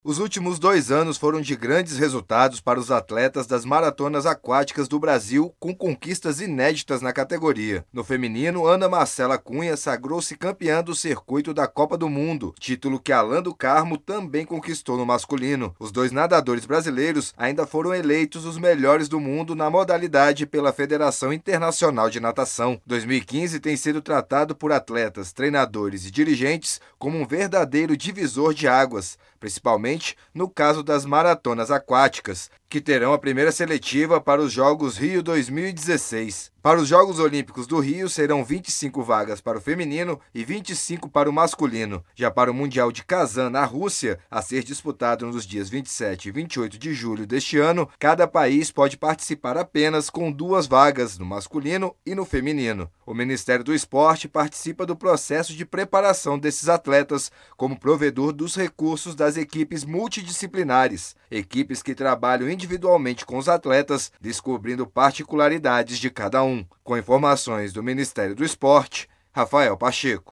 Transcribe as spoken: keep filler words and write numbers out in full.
Os últimos dois anos foram de grandes resultados para os atletas das maratonas aquáticas do Brasil, com conquistas inéditas na categoria. No feminino, Ana Marcela Cunha sagrou-se campeã do circuito da Copa do Mundo, título que Alan do Carmo também conquistou no masculino. Os dois nadadores brasileiros ainda foram eleitos os melhores do mundo na modalidade pela Federação Internacional de Natação. dois mil e quinze tem sido tratado por atletas, treinadores e dirigentes como um verdadeiro divisor de águas, principalmente no caso das maratonas aquáticas, que terão a primeira seletiva para os Jogos Rio dois mil e dezesseis. Para os Jogos Olímpicos do Rio, serão vinte e cinco vagas para o feminino e vinte e cinco para o masculino. Já para o Mundial de Kazan, na Rússia, a ser disputado nos dias vinte e sete e vinte e oito de julho deste ano, cada país pode participar apenas com duas vagas, no masculino e no feminino. O Ministério do Esporte participa do processo de preparação desses atletas como provedor dos recursos das equipes multidisciplinares, equipes que trabalham individualmente com os atletas, descobrindo particularidades de cada um. Com informações do Ministério do Esporte, Rafael Pacheco.